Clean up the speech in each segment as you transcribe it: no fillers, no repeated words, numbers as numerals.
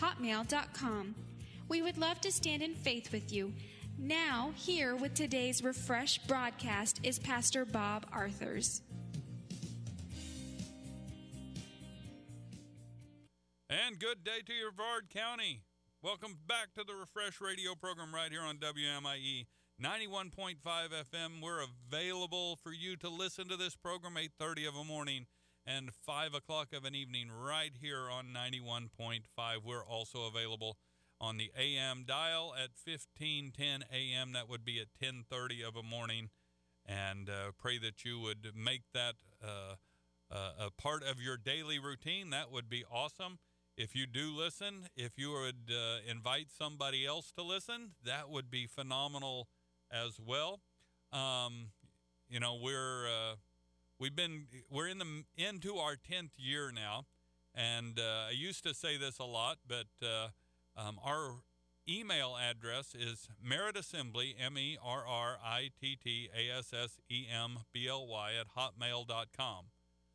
hotmail.com. We would love to stand in faith with you. Now, here with today's Refresh broadcast is Pastor Bob Arthurs. And good day to you, Brevard County. Welcome back to the Refresh radio program right here on WMIE 91.5 FM. We're available for you to listen to this program 8:30 of a morning and 5 o'clock of an evening right here on 91.5. We're also available on the AM dial at 1510 AM. That would be at 10:30 of a morning. And pray that you would make that a part of your daily routine. That would be awesome. If you do listen, if you would invite somebody else to listen, that would be phenomenal as well. You know, we're into our 10th year now, and I used to say this a lot, but our email address is merrittassembly, MERRITTASSEMBLY @hotmail.com.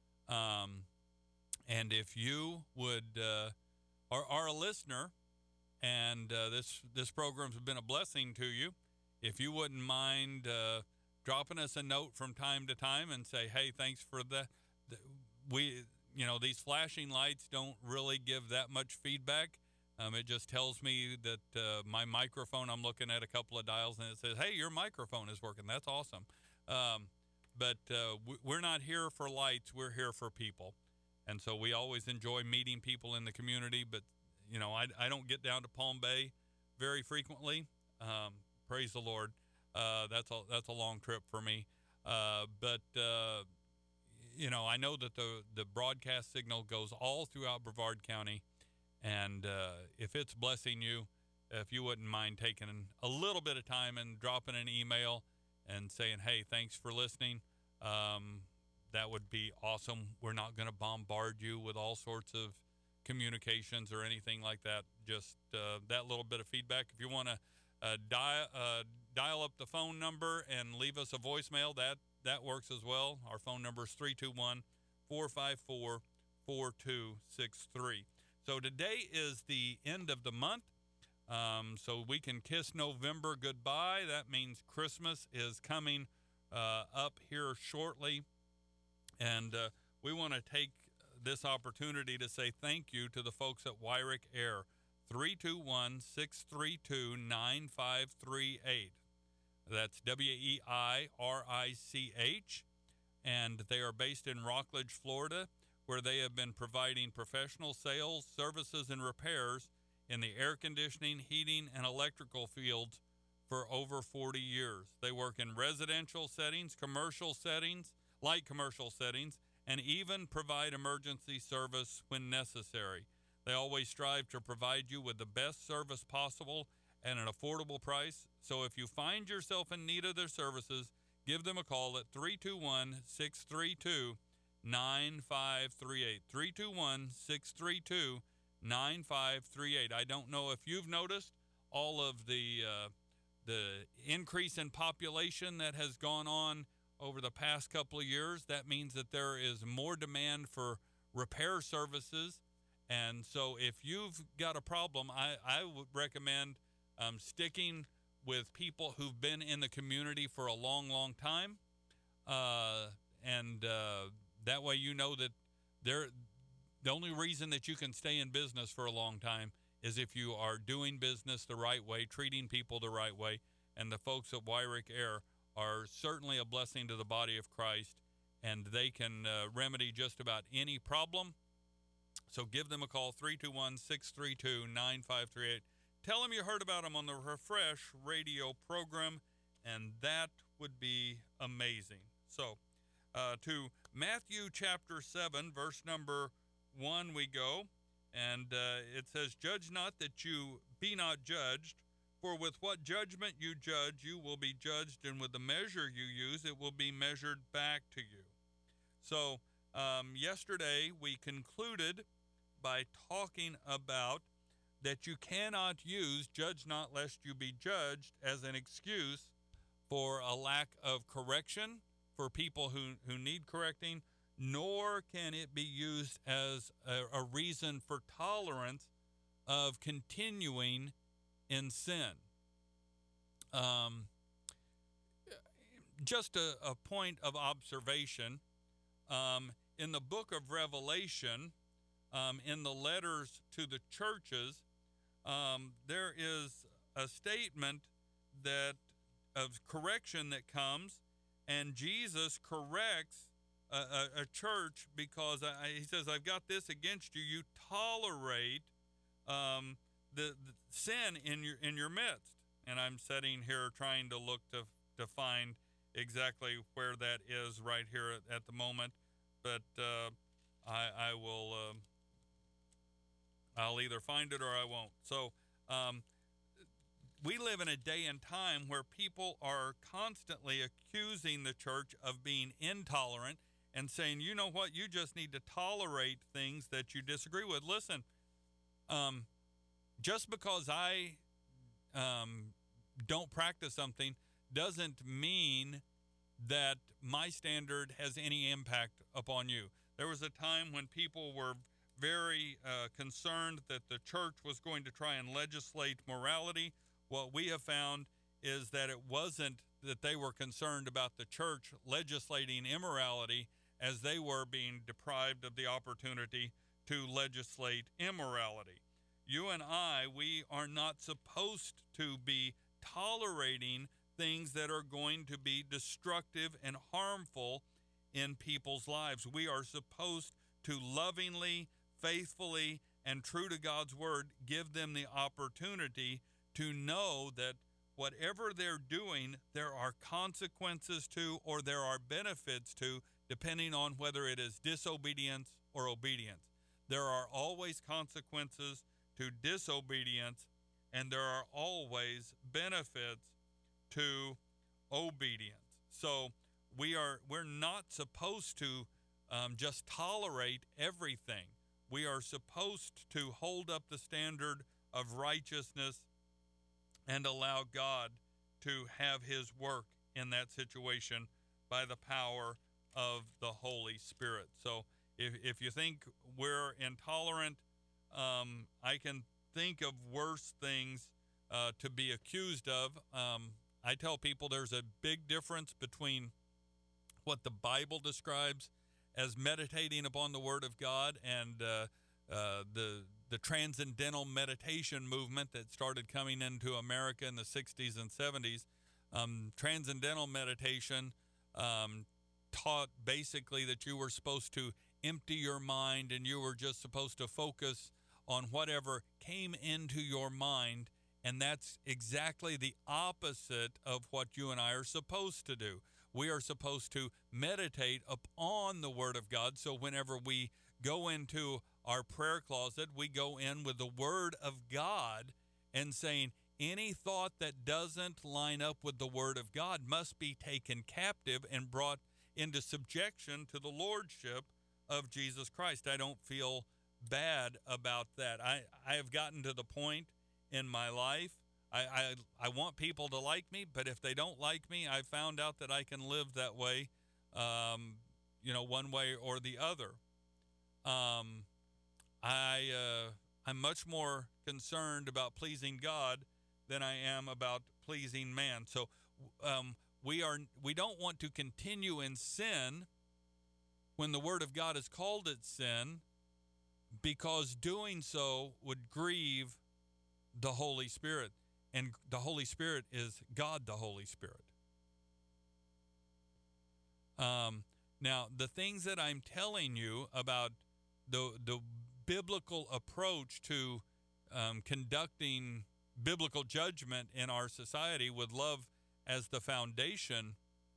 And if you would are a listener, and this program's been a blessing to you, if you wouldn't mind dropping us a note from time to time and say, hey, thanks for these flashing lights don't really give that much feedback. It just tells me that my microphone, I'm looking at a couple of dials and it says, hey, your microphone is working. That's awesome. But we're not here for lights. We're here for people. And so we always enjoy meeting people in the community. But, you know, I don't get down to Palm Bay very frequently. Praise the Lord. That's a long trip for me. But you know, I know that the broadcast signal goes all throughout Brevard County. And if it's blessing you, if you wouldn't mind taking a little bit of time and dropping an email and saying, hey, thanks for listening, that would be awesome. We're not going to bombard you with all sorts of communications or anything like that. Just that little bit of feedback. If you want to dial up the phone number and leave us a voicemail, that works as well. Our phone number is 321-454-4263. So today is the end of the month, so we can kiss November goodbye. That means Christmas is coming up here shortly. And we want to take this opportunity to say thank you to the folks at Wyrick Air, 321-632-9538. That's WEIRICH. And they are based in Rockledge, Florida, where they have been providing professional sales, services, and repairs in the air conditioning, heating, and electrical fields for over 40 years. They work in residential settings, commercial settings, light commercial settings, and even provide emergency service when necessary. They always strive to provide you with the best service possible at an affordable price. So if you find yourself in need of their services, give them a call at 321-632-9538. 321-632-9538. I don't know if you've noticed all of the increase in population that has gone on over the past couple of years. That means that there is more demand for repair services. And so if you've got a problem, I would recommend sticking with people who've been in the community for a long, long time. That way you know that the only reason that you can stay in business for a long time is if you are doing business the right way, treating people the right way. And the folks at Wyrick Air are certainly a blessing to the body of Christ, and they can remedy just about any problem. So give them a call, 321-632-9538. Tell them you heard about them on the Refresh radio program, and that would be amazing. So to Matthew chapter 7, verse number 1 we go, and it says, "Judge not that you be not judged, for with what judgment you judge, you will be judged, and with the measure you use, it will be measured back to you." So yesterday we concluded by talking about that you cannot use "judge not lest you be judged" as an excuse for a lack of correction for people who need correcting, nor can it be used as a reason for tolerance of continuing in sin. Um, just a point of observation. In the book of Revelation, in the letters to the churches, there is a statement that of correction that comes, and Jesus corrects a church because he says, "I've got this against you. You tolerate the sin in your midst." And I'm sitting here trying to look to find exactly where that is right here at the moment, but I will. I'll either find it or I won't. So we live in a day and time where people are constantly accusing the church of being intolerant and saying, you know what, you just need to tolerate things that you disagree with. Listen, just because I don't practice something doesn't mean that my standard has any impact upon you. There was a time when people were very concerned that the church was going to try and legislate morality. What we have found is that it wasn't that they were concerned about the church legislating immorality as they were being deprived of the opportunity to legislate immorality. You and I, we are not supposed to be tolerating things that are going to be destructive and harmful in people's lives. We are supposed to lovingly, faithfully, and true to God's word, give them the opportunity to know that whatever they're doing, there are consequences to or there are benefits to, depending on whether it is disobedience or obedience. There are always consequences to disobedience, and there are always benefits to obedience. So we're not supposed to just tolerate everything. We are supposed to hold up the standard of righteousness and allow God to have his work in that situation by the power of the Holy Spirit. So if you think we're intolerant, I can think of worse things to be accused of. I tell people there's a big difference between what the Bible describes as meditating upon the Word of God and the transcendental meditation movement that started coming into America in the 60s and 70s. Transcendental meditation taught basically that you were supposed to empty your mind and you were just supposed to focus on whatever came into your mind, and that's exactly the opposite of what you and I are supposed to do. We are supposed to meditate upon the Word of God, so whenever we go into our prayer closet, we go in with the Word of God and saying, any thought that doesn't line up with the Word of God must be taken captive and brought into subjection to the Lordship of Jesus Christ. I don't feel bad about that. I have gotten to the point in my life, I want people to like me, but if they don't like me, I found out that I can live that way, one way or the other. I'm much more concerned about pleasing God than I am about pleasing man. So we don't want to continue in sin when the Word of God has called it sin, because doing so would grieve the Holy Spirit. And the Holy Spirit is God the Holy Spirit. Now, the things that I'm telling you about the biblical approach to conducting biblical judgment in our society with love as the foundation,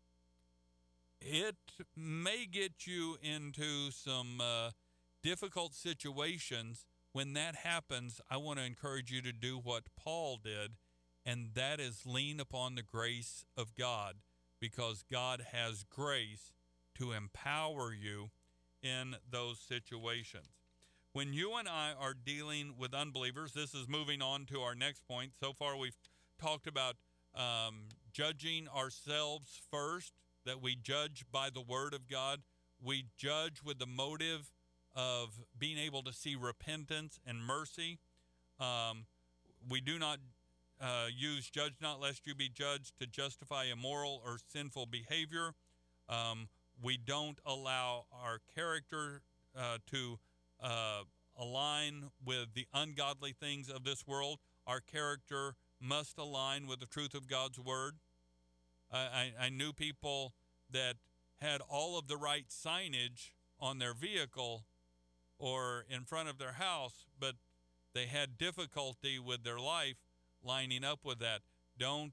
it may get you into some difficult situations. When that happens, I want to encourage you to do what Paul did, and that is lean upon the grace of God, because God has grace to empower you in those situations. When you and I are dealing with unbelievers, this is moving on to our next point. So far, we've talked about judging ourselves first, that we judge by the Word of God. We judge with the motive of being able to see repentance and mercy. We do not use judge not lest you be judged to justify immoral or sinful behavior. We don't allow our character to align with the ungodly things of this world. Our character must align with the truth of God's word. I knew people that had all of the right signage on their vehicle or in front of their house, but they had difficulty with their life lining up with that. Don't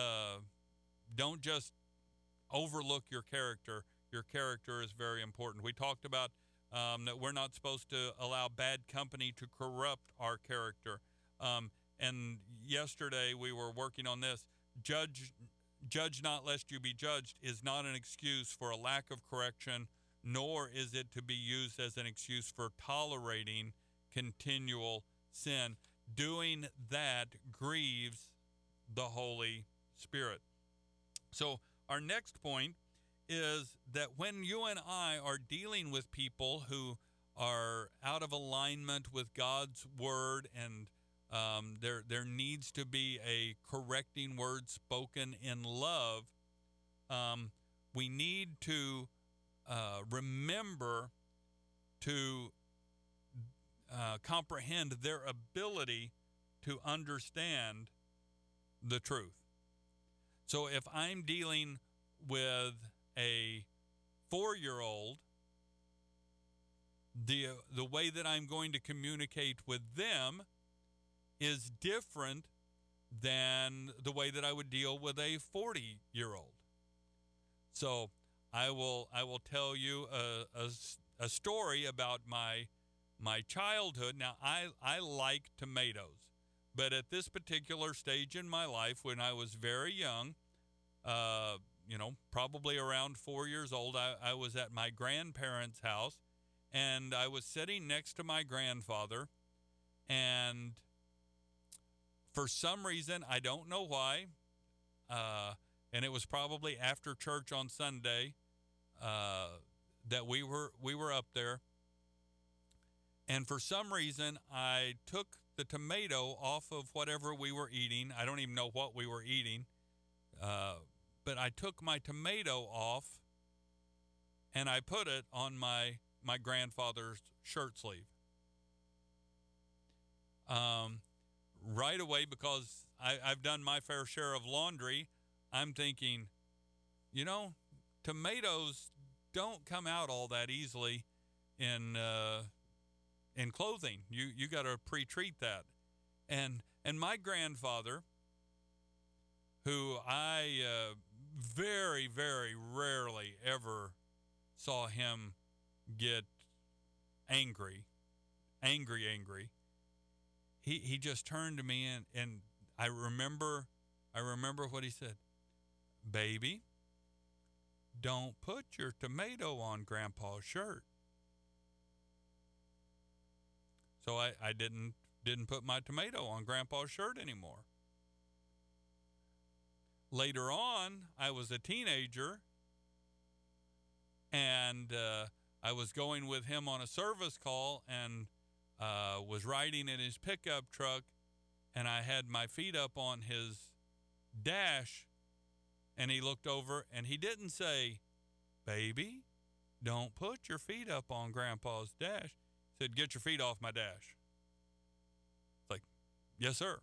just overlook your character. Your character is very important. We talked about that we're not supposed to allow bad company to corrupt our character. And yesterday we were working on this. Judge not lest you be judged is not an excuse for a lack of correction, nor is it to be used as an excuse for tolerating continual sin. Doing that grieves the Holy Spirit. So our next point is that when you and I are dealing with people who are out of alignment with God's word, and there needs to be a correcting word spoken in love, we need to remember to comprehend their ability to understand the truth. So if I'm dealing with a 4-year-old, the way that I'm going to communicate with them is different than the way that I would deal with a 40-year-old. So I will tell you a story about my childhood. Now, I like tomatoes, but at this particular stage in my life, when I was very young, probably around 4 years old, I was at my grandparents' house, and I was sitting next to my grandfather, and for some reason, I don't know why, and it was probably after church on Sunday that we were up there, and for some reason, I took the tomato off of whatever we were eating. I don't even know what we were eating, but I took my tomato off, and I put it on my grandfather's shirt sleeve. Right away, because I've done my fair share of laundry, I'm thinking, tomatoes don't come out all that easily in clothing. You got to pre-treat that. And my grandfather, who I very, very rarely ever saw him get angry, he just turned to me and I remember what he said. Baby, don't put your tomato on Grandpa's shirt. So I didn't put my tomato on Grandpa's shirt anymore. Later on, I was a teenager, and I was going with him on a service call, and was riding in his pickup truck, and I had my feet up on his dash, and he looked over, and he didn't say, baby, don't put your feet up on Grandpa's dash. He said, get your feet off my dash. It's like, yes, sir.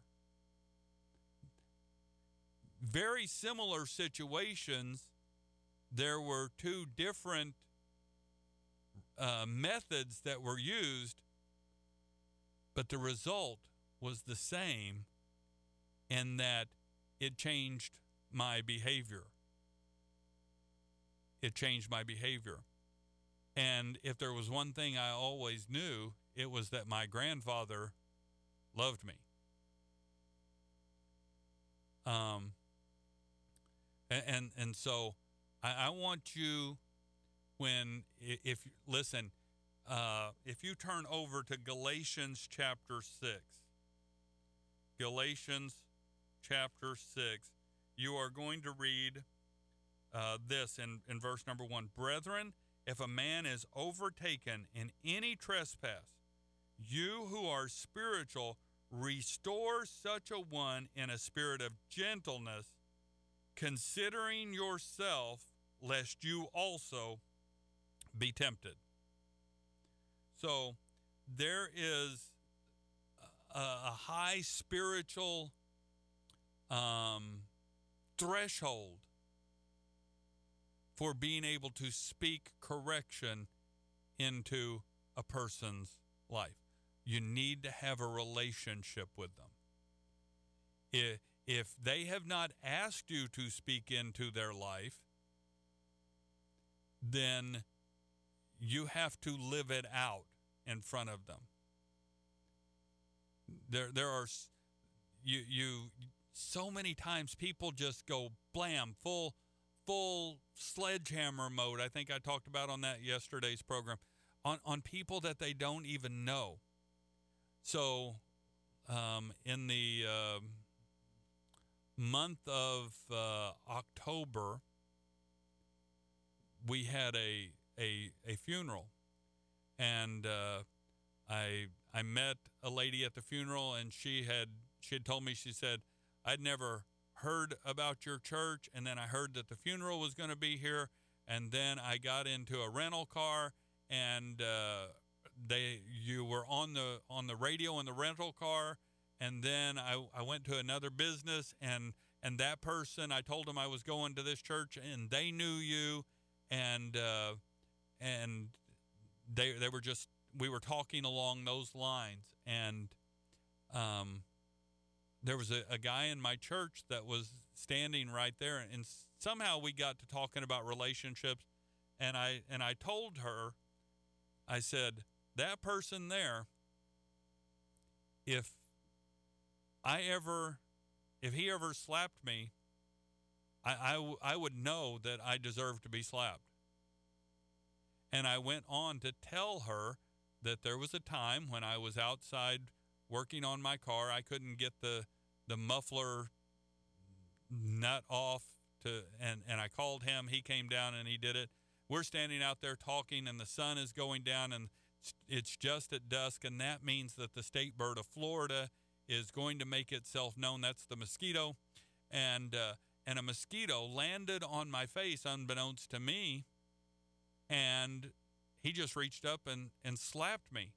Very similar situations. There were two different methods that were used, but the result was the same in that it changed my behavior. It changed my behavior. And if there was one thing I always knew, it was that my grandfather loved me. And so I want you, if you turn over to Galatians chapter 6, Galatians chapter 6, you are going to read this in verse number 1. Brethren, if a man is overtaken in any trespass, you who are spiritual, restore such a one in a spirit of gentleness, considering yourself, lest you also be tempted. So there is a high spiritual threshold for being able to speak correction into a person's life. You need to have a relationship with them. If they have not asked you to speak into their life, then you have to live it out in front of them. There are so many times people just go blam, full sledgehammer mode. I think I talked about on that yesterday's program on people that they don't even know. So in the month of October, we had a funeral, and I met a lady at the funeral, and she had told me, she said, I'd never heard about your church, and then I heard that the funeral was going to be here, and then I got into a rental car, and you were on the radio in the rental car, and then I went to another business, and that person, I told them I was going to this church, and they knew you, and they were just, we were talking along those lines, and there was a guy in my church that was standing right there, and somehow we got to talking about relationships, and I told her, I said, that person there, if he ever slapped me, I would know that I deserve to be slapped. And I went on to tell her that there was a time when I was outside working on my car. I couldn't get the muffler nut off and I called him. He came down and he did it. We're standing out there talking, and the sun is going down, and it's just at dusk, and that means that the state bird of Florida is going to make itself known. That's the mosquito, and a mosquito landed on my face unbeknownst to me, and he just reached up and slapped me.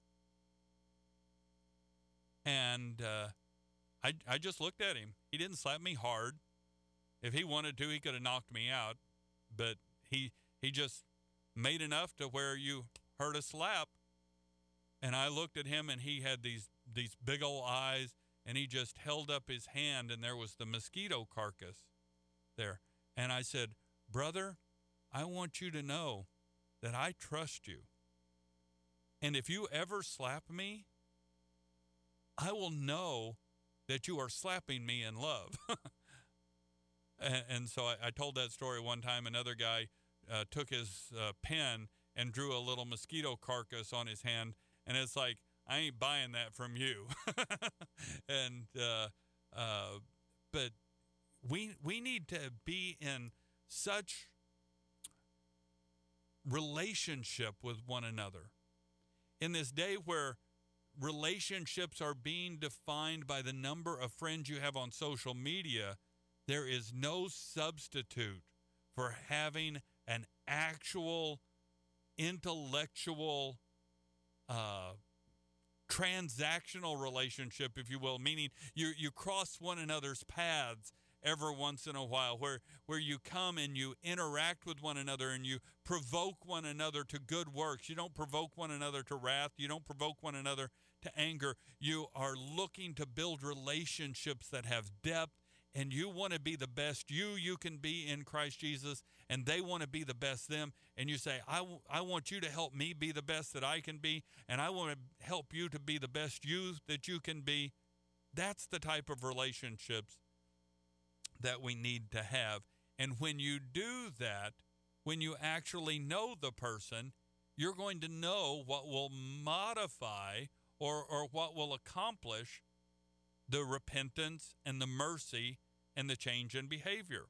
And I just looked at him. He didn't slap me hard. If he wanted to, he could have knocked me out, but he just made enough to where you heard a slap. And I looked at him, and he had these big old eyes, and he just held up his hand, and there was the mosquito carcass there. And I said, brother, I want you to know that I trust you. And if you ever slap me, I will know that you are slapping me in love. and so I told that story one time. Another guy took his pen and drew a little mosquito carcass on his hand. And it's like, I ain't buying that from you. And but we need to be in such relationship with one another. In this day where relationships are being defined by the number of friends you have on social media, there is no substitute for having an actual intellectual transactional relationship, if you will, meaning you cross one another's paths every once in a while, where you come and you interact with one another and you provoke one another to good works. You don't provoke one another to wrath. You don't provoke one another to anger. You are looking to build relationships that have depth, and you want to be the best you can be in Christ Jesus, and they want to be the best them, and you say, I want you to help me be the best that I can be, and I want to help you to be the best you that you can be. That's the type of relationships that we need to have. And when you do that, when you actually know the person, you're going to know what will modify or what will accomplish the repentance and the mercy and the change in behavior.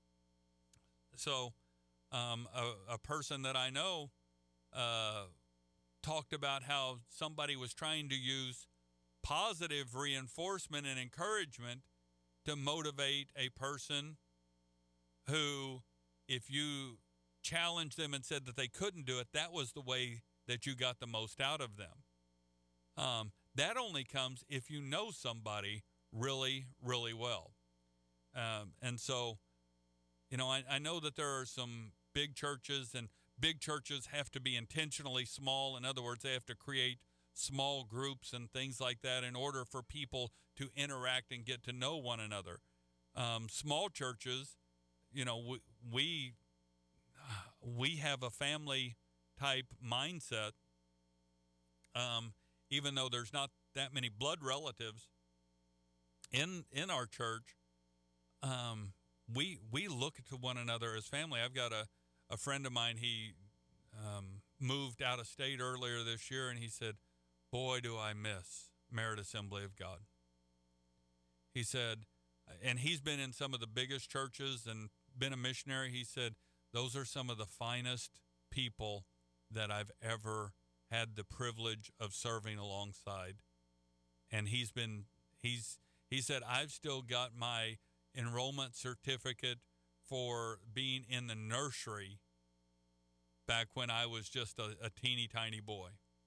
So a person that I know talked about how somebody was trying to use positive reinforcement and encouragement to motivate a person who, if you challenged them and said that they couldn't do it, that was the way that you got the most out of them. That only comes if you know somebody really, really well. And so, I know that there are some big churches, and big churches have to be intentionally small. In other words, they have to create small groups and things like that in order for people to interact and get to know one another. Small churches, we have a family type mindset. Even though there's not that many blood relatives in our church, we look to one another as family. I've got a friend of mine. He moved out of state earlier this year, and he said, "Boy, do I miss Merit Assembly of God." He said, and he's been in some of the biggest churches and been a missionary. He said, those are some of the finest people that I've ever had the privilege of serving alongside. And he said, I've still got my enrollment certificate for being in the nursery back when I was just a teeny tiny boy.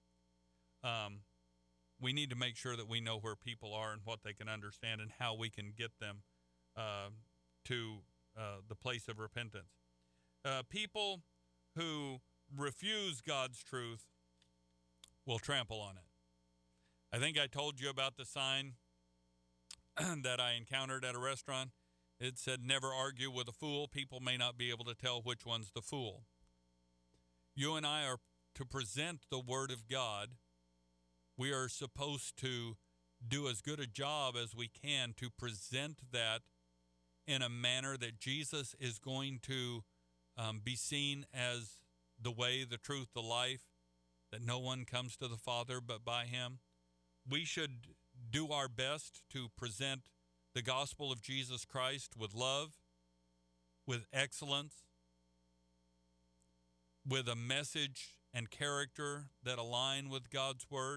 We need to make sure that we know where people are and what they can understand and how we can get them to the place of repentance. People who refuse God's truth will trample on it. I think I told you about the sign that I encountered at a restaurant. It said, "Never argue with a fool. People may not be able to tell which one's the fool." You and I are to present the Word of God. We are supposed to do as good a job as we can to present that in a manner that Jesus is going to be seen as the way, the truth, the life, that no one comes to the Father but by him. We should do our best to present the gospel of Jesus Christ with love, with excellence, with a message and character that align with God's word.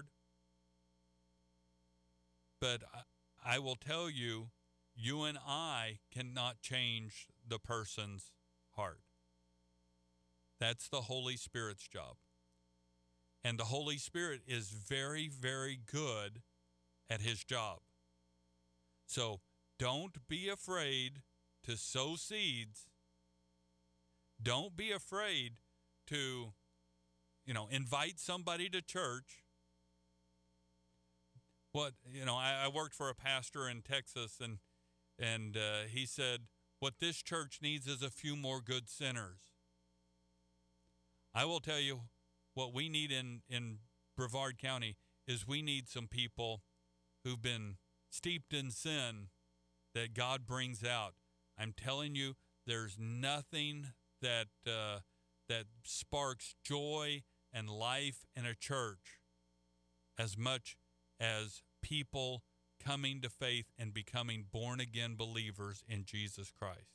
But I will tell you, you and I cannot change the person's heart. That's the Holy Spirit's job. And the Holy Spirit is very, very good at his job. So don't be afraid to sow seeds. Don't be afraid to, invite somebody to church. I worked for a pastor in Texas, and he said, what this church needs is a few more good sinners. I will tell you, what we need in Brevard County is we need some people who've been steeped in sin that God brings out. I'm telling you, there's nothing that sparks joy and life in a church as much as people coming to faith and becoming born-again believers in Jesus Christ.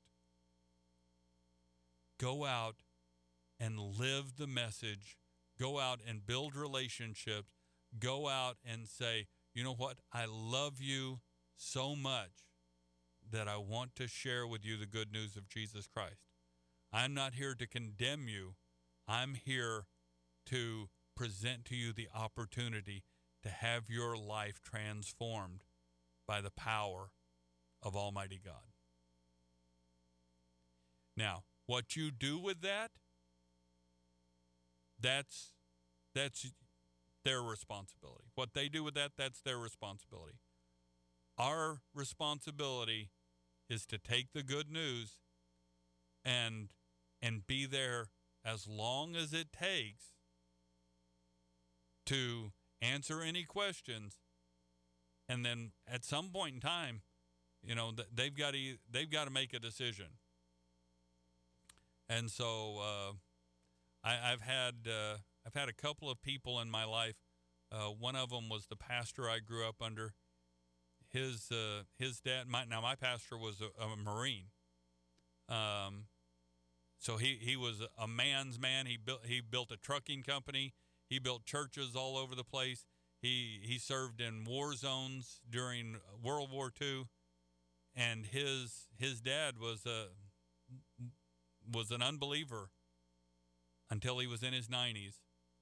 Go out and live the message. Go out and build relationships. Go out and say, you know what? I love you so much that I want to share with you the good news of Jesus Christ. I'm not here to condemn you. I'm here to present to you the opportunity to have your life transformed by the power of Almighty God. Now, what you do with that, that's their responsibility. What they do with that, that's their responsibility. Our responsibility is to take the good news and be there as long as it takes to answer any questions. And then at some point in time, they've got to make a decision. And so I've had a couple of people in my life. One of them was the pastor I grew up under. His dad. My pastor was a Marine. So he was a man's man. He built a trucking company. He built churches all over the place. He served in war zones during World War II, and his dad was an unbeliever until he was in his 90s,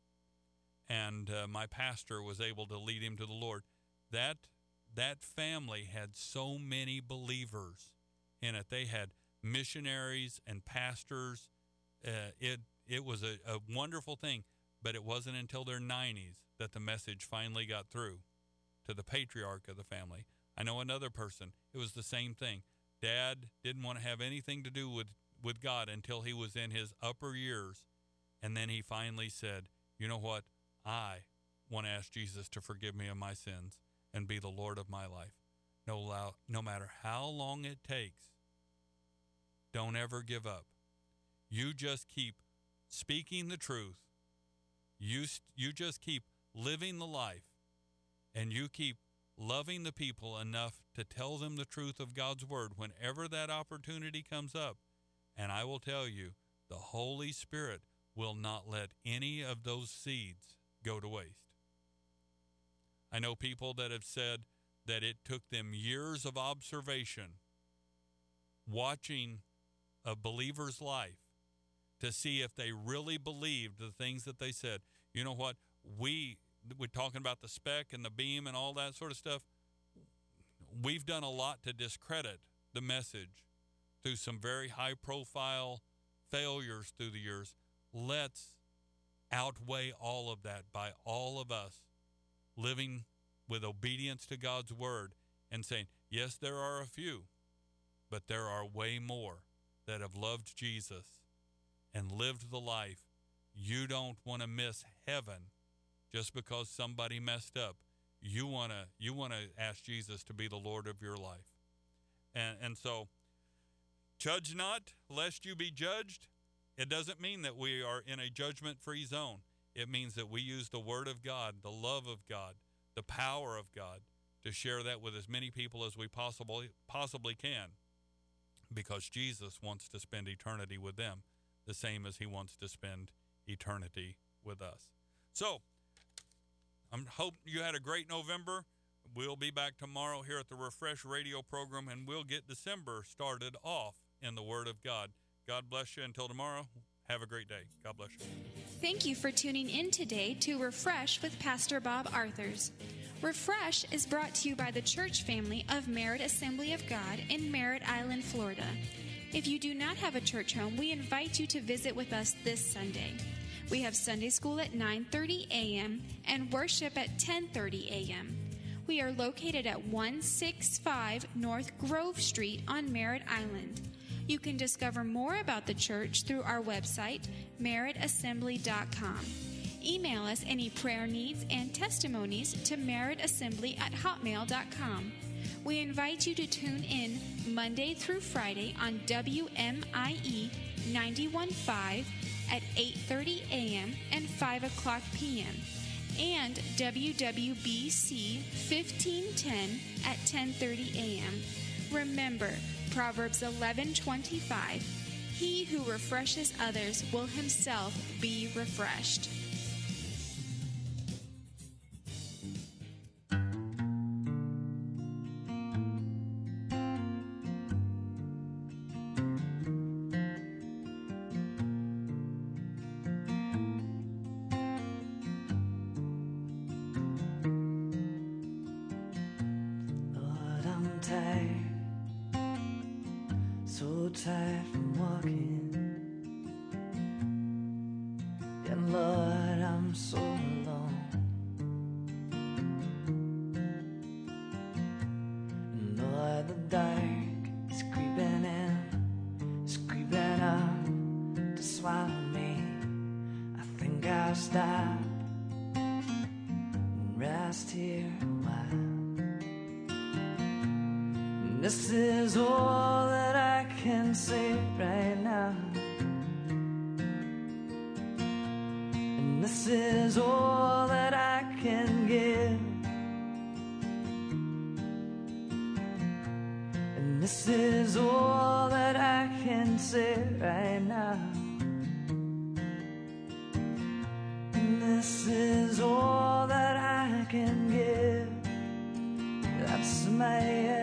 and my pastor was able to lead him to the Lord. That family had so many believers in it. They had missionaries and pastors. It was a wonderful thing, but it wasn't until their 90s that the message finally got through to the patriarch of the family. I know another person, it was the same thing. Dad didn't want to have anything to do with God until he was in his upper years, and then he finally said, you know what, I want to ask Jesus to forgive me of my sins and be the Lord of my life. No matter how long it takes, don't ever give up. You just keep speaking the truth. You just keep living the life, and you keep loving the people enough to tell them the truth of God's word whenever that opportunity comes up. And I will tell you, the Holy Spirit will not let any of those seeds go to waste. I know people that have said that it took them years of observation, watching a believer's life, to see if they really believed the things that they said. You know what? We're talking about the speck and the beam and all that sort of stuff. We've done a lot to discredit the message through some very high-profile failures through the years. Let's outweigh all of that by all of us living with obedience to God's word and saying, yes, there are a few, but there are way more that have loved Jesus and lived the life. You don't want to miss heaven just because somebody messed up. You want to ask Jesus to be the Lord of your life. And so, judge not, lest you be judged. It doesn't mean that we are in a judgment-free zone. It means that we use the word of God, the love of God, the power of God, to share that with as many people as we possibly can, because Jesus wants to spend eternity with them the same as he wants to spend eternity with us. So, I hope you had a great November. We'll be back tomorrow here at the Refresh Radio program, and we'll get December started off in the Word of God. God bless you. Until tomorrow, have a great day. God bless you. Thank you for tuning in today to Refresh with Pastor Bob Arthurs. Refresh is brought to you by the church family of Merritt Assembly of God in Merritt Island, Florida. If you do not have a church home, we invite you to visit with us this Sunday. We have Sunday school at 9:30 a.m. and worship at 10:30 a.m. We are located at 165 North Grove Street on Merritt Island. You can discover more about the church through our website, merrittassembly.com. Email us any prayer needs and testimonies to merrittassembly@hotmail.com. We invite you to tune in Monday through Friday on WMIE 91.5 at 8:30 a.m. and 5 o'clock p.m. and WWBC 1510 at 10:30 a.m. Remember, Proverbs 11:25, he who refreshes others will himself be refreshed. Tired from walking, and Lord, I'm so alone. And Lord, the dark is creeping in, it's creeping up to swallow me. I think I'll stop and rest here a while. And this is all that I can say right now, and this is all that I can give, and this is all that I can say right now, and this is all that I can my head.